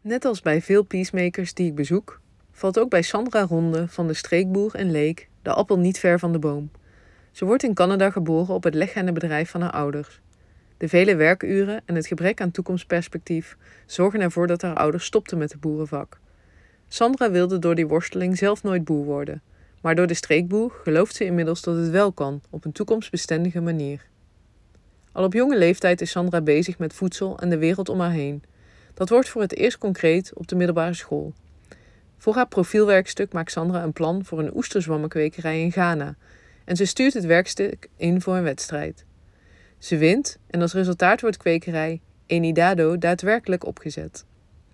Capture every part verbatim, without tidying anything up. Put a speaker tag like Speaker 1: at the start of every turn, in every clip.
Speaker 1: Net als bij veel peacemakers die ik bezoek, valt ook bij Sandra Ronde van de Streekboer en Leek de appel niet ver van de boom. Ze wordt in Canada geboren op het leghennenbedrijf van haar ouders. De vele werkuren en het gebrek aan toekomstperspectief zorgen ervoor dat haar ouders stopten met het boerenvak. Sandra wilde door die worsteling zelf nooit boer worden, maar door de Streekboer gelooft ze inmiddels dat het wel kan, op een toekomstbestendige manier. Al op jonge leeftijd is Sandra bezig met voedsel en de wereld om haar heen. Dat wordt voor het eerst concreet op de middelbare school. Voor haar profielwerkstuk maakt Sandra een plan voor een oesterzwammenkwekerij in Ghana en ze stuurt het werkstuk in voor een wedstrijd. Ze wint en als resultaat wordt kwekerij Enidado daadwerkelijk opgezet.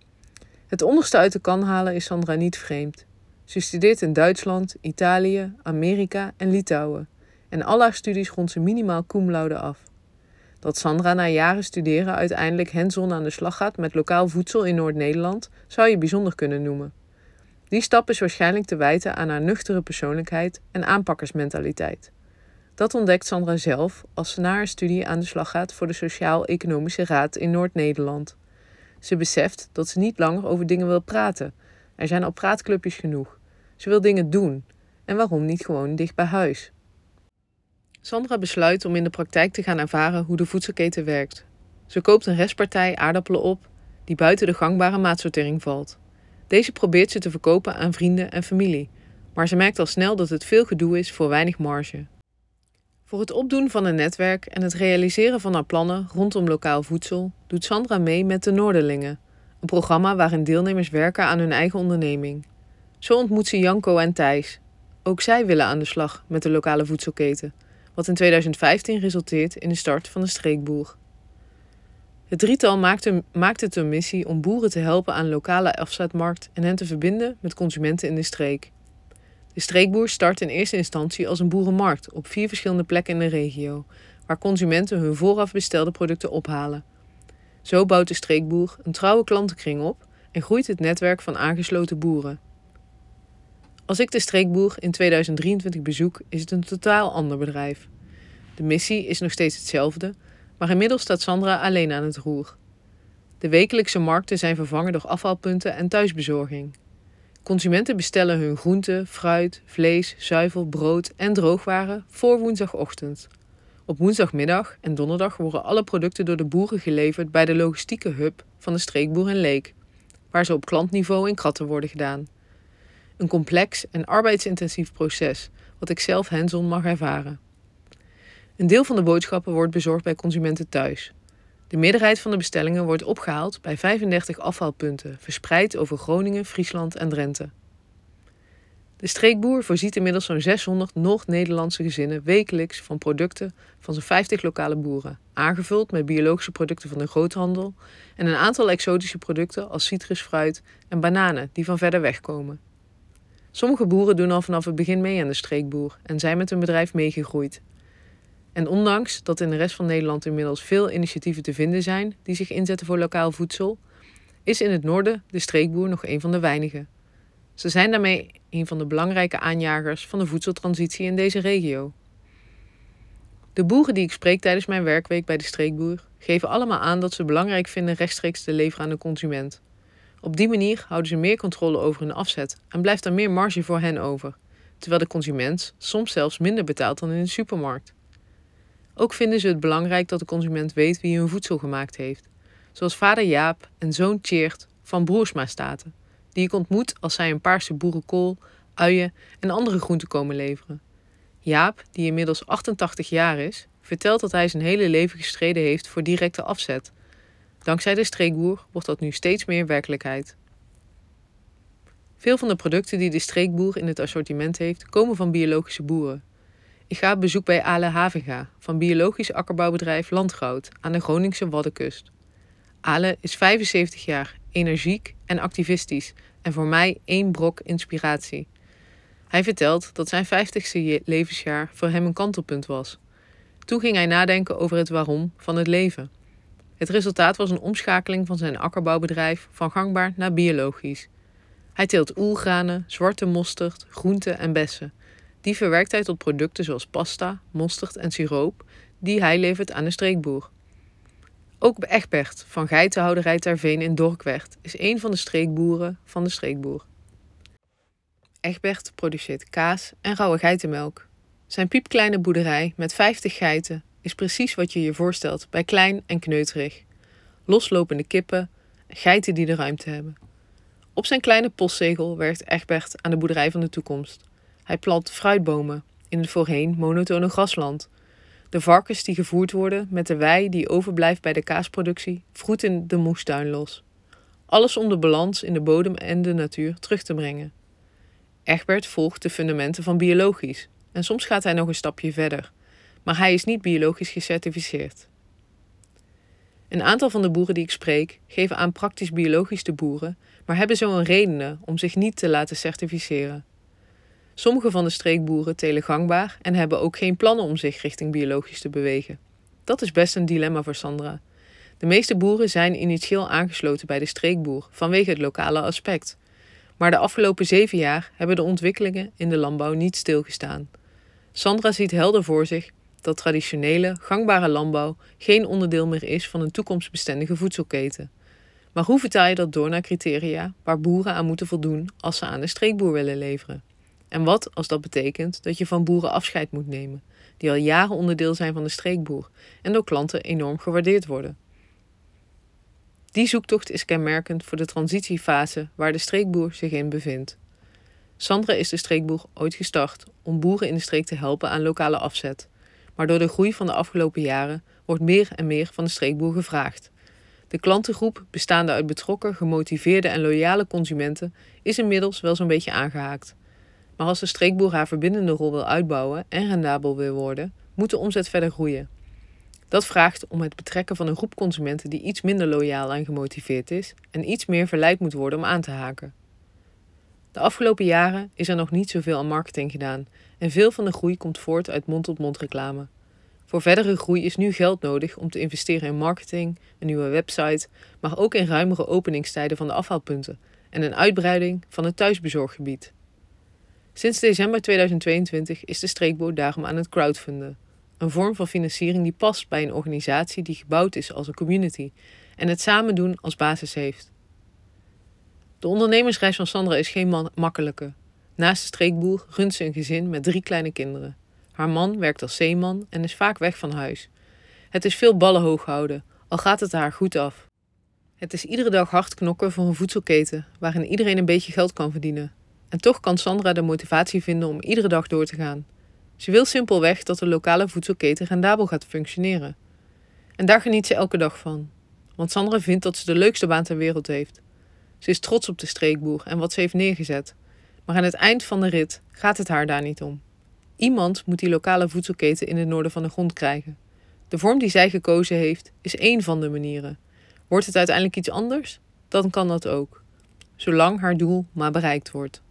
Speaker 1: Het onderste uit de kan halen is Sandra niet vreemd. Ze studeert in Duitsland, Italië, Amerika en Litouwen en al haar studies rondt ze minimaal cum laude af. Dat Sandra na jaren studeren uiteindelijk hands-on aan de slag gaat met lokaal voedsel in Noord-Nederland zou je bijzonder kunnen noemen. Die stap is waarschijnlijk te wijten aan haar nuchtere persoonlijkheid en aanpakkersmentaliteit. Dat ontdekt Sandra zelf als ze na haar studie aan de slag gaat voor de Sociaal-Economische Raad in Noord-Nederland. Ze beseft dat ze niet langer over dingen wil praten. Er zijn al praatclubjes genoeg. Ze wil dingen doen. En waarom niet gewoon dicht bij huis? Sandra besluit om in de praktijk te gaan ervaren hoe de voedselketen werkt. Ze koopt een restpartij aardappelen op die buiten de gangbare maatsortering valt. Deze probeert ze te verkopen aan vrienden en familie, maar ze merkt al snel dat het veel gedoe is voor weinig marge. Voor het opdoen van een netwerk en het realiseren van haar plannen rondom lokaal voedsel doet Sandra mee met de Noorderlingen, een programma waarin deelnemers werken aan hun eigen onderneming. Zo ontmoet ze Janko en Thijs. Ook zij willen aan de slag met de lokale voedselketen, wat in tweeduizend vijftien resulteert in de start van de Streekboer. Het drietal maakt het een missie om boeren te helpen aan lokale afzetmarkt en hen te verbinden met consumenten in de streek. De Streekboer start in eerste instantie als een boerenmarkt op vier verschillende plekken in de regio, waar consumenten hun vooraf bestelde producten ophalen. Zo bouwt de Streekboer een trouwe klantenkring op en groeit het netwerk van aangesloten boeren. Als ik de Streekboer in tweeduizend drieëntwintig bezoek, is het een totaal ander bedrijf. De missie is nog steeds hetzelfde, maar inmiddels staat Sandra alleen aan het roer. De wekelijkse markten zijn vervangen door afhaalpunten en thuisbezorging. Consumenten bestellen hun groente, fruit, vlees, zuivel, brood en droogwaren voor woensdagochtend. Op woensdagmiddag en donderdag worden alle producten door de boeren geleverd bij de logistieke hub van de Streekboer en Leek, waar ze op klantniveau in kratten worden gedaan. Een complex en arbeidsintensief proces, wat ik zelf hands-on mag ervaren. Een deel van de boodschappen wordt bezorgd bij consumenten thuis. De meerderheid van de bestellingen wordt opgehaald bij vijfendertig afhaalpunten, verspreid over Groningen, Friesland en Drenthe. De Streekboer voorziet inmiddels zo'n zeshonderd Noord-Nederlandse gezinnen wekelijks van producten van zo'n vijftig lokale boeren, aangevuld met biologische producten van de groothandel en een aantal exotische producten als citrusfruit en bananen die van verder weg komen. Sommige boeren doen al vanaf het begin mee aan de Streekboer en zijn met hun bedrijf meegegroeid. En ondanks dat in de rest van Nederland inmiddels veel initiatieven te vinden zijn die zich inzetten voor lokaal voedsel, is in het noorden de Streekboer nog een van de weinigen. Ze zijn daarmee een van de belangrijke aanjagers van de voedseltransitie in deze regio. De boeren die ik spreek tijdens mijn werkweek bij de Streekboer geven allemaal aan dat ze belangrijk vinden rechtstreeks te leveren aan de consument. Op die manier houden ze meer controle over hun afzet en blijft er meer marge voor hen over, terwijl de consument soms zelfs minder betaalt dan in de supermarkt. Ook vinden ze het belangrijk dat de consument weet wie hun voedsel gemaakt heeft, zoals vader Jaap en zoon Tjeerd van Broersma Staten, die ik ontmoet als zij een paarse boerenkool, uien en andere groenten komen leveren. Jaap, die inmiddels achtentachtig jaar is, vertelt dat hij zijn hele leven gestreden heeft voor directe afzet. Dankzij de Streekboer wordt dat nu steeds meer werkelijkheid. Veel van de producten die de Streekboer in het assortiment heeft, komen van biologische boeren. Ik ga op bezoek bij Ale Havinga van biologisch akkerbouwbedrijf Landgoud aan de Groningse Waddenkust. Ale is vijfenzeventig jaar, energiek en activistisch en voor mij één brok inspiratie. Hij vertelt dat zijn vijftigste levensjaar voor hem een kantelpunt was. Toen ging hij nadenken over het waarom van het leven. Het resultaat was een omschakeling van zijn akkerbouwbedrijf van gangbaar naar biologisch. Hij teelt oelgranen, zwarte mosterd, groenten en bessen. Die verwerkt hij tot producten zoals pasta, mosterd en siroop, die hij levert aan de Streekboer. Ook Egbert van geitenhouderij Ter Veen in Dorkwerd is een van de streekboeren van de streekboer. Egbert produceert kaas en rauwe geitenmelk. Zijn piepkleine boerderij met vijftig geiten is precies wat je je voorstelt bij klein en kneuterig. Loslopende kippen, geiten die de ruimte hebben. Op zijn kleine postzegel werkt Egbert aan de boerderij van de toekomst. Hij plant fruitbomen in het voorheen monotone grasland. De varkens die gevoerd worden met de wei die overblijft bij de kaasproductie vroet in de moestuin los. Alles om de balans in de bodem en de natuur terug te brengen. Egbert volgt de fundamenten van biologisch en soms gaat hij nog een stapje verder, maar hij is niet biologisch gecertificeerd. Een aantal van de boeren die ik spreek geven aan praktisch biologisch te boeren, maar hebben zo een redenen om zich niet te laten certificeren. Sommige van de streekboeren telen gangbaar en hebben ook geen plannen om zich richting biologisch te bewegen. Dat is best een dilemma voor Sandra. De meeste boeren zijn initieel aangesloten bij de streekboer vanwege het lokale aspect. Maar de afgelopen zeven jaar hebben de ontwikkelingen in de landbouw niet stilgestaan. Sandra ziet helder voor zich dat traditionele, gangbare landbouw geen onderdeel meer is van een toekomstbestendige voedselketen. Maar hoe vertaal je dat door naar criteria waar boeren aan moeten voldoen als ze aan de streekboer willen leveren? En wat als dat betekent dat je van boeren afscheid moet nemen, die al jaren onderdeel zijn van de streekboer en door klanten enorm gewaardeerd worden? Die zoektocht is kenmerkend voor de transitiefase waar de streekboer zich in bevindt. Sandra is de streekboer ooit gestart om boeren in de streek te helpen aan lokale afzet. Maar door de groei van de afgelopen jaren wordt meer en meer van de streekboer gevraagd. De klantengroep, bestaande uit betrokken, gemotiveerde en loyale consumenten, is inmiddels wel zo'n beetje aangehaakt. Maar als de streekboer haar verbindende rol wil uitbouwen en rendabel wil worden, moet de omzet verder groeien. Dat vraagt om het betrekken van een groep consumenten die iets minder loyaal en gemotiveerd is en iets meer verleid moet worden om aan te haken. De afgelopen jaren is er nog niet zoveel aan marketing gedaan en veel van de groei komt voort uit mond-tot-mond reclame. Voor verdere groei is nu geld nodig om te investeren in marketing, een nieuwe website, maar ook in ruimere openingstijden van de afhaalpunten en een uitbreiding van het thuisbezorggebied. Sinds december tweeduizend tweeëntwintig is de streekboer daarom aan het crowdfunden. Een vorm van financiering die past bij een organisatie die gebouwd is als een community en het samen doen als basis heeft. De ondernemersreis van Sandra is geen man- makkelijke. Naast de streekboer runt ze een gezin met drie kleine kinderen. Haar man werkt als zeeman en is vaak weg van huis. Het is veel ballen hoog houden, al gaat het haar goed af. Het is iedere dag hard knokken voor een voedselketen waarin iedereen een beetje geld kan verdienen. En toch kan Sandra de motivatie vinden om iedere dag door te gaan. Ze wil simpelweg dat de lokale voedselketen rendabel gaat functioneren. En daar geniet ze elke dag van. Want Sandra vindt dat ze de leukste baan ter wereld heeft. Ze is trots op de streekboer en wat ze heeft neergezet. Maar aan het eind van de rit gaat het haar daar niet om. Iemand moet die lokale voedselketen in het noorden van de grond krijgen. De vorm die zij gekozen heeft, is één van de manieren. Wordt het uiteindelijk iets anders? Dan kan dat ook. Zolang haar doel maar bereikt wordt.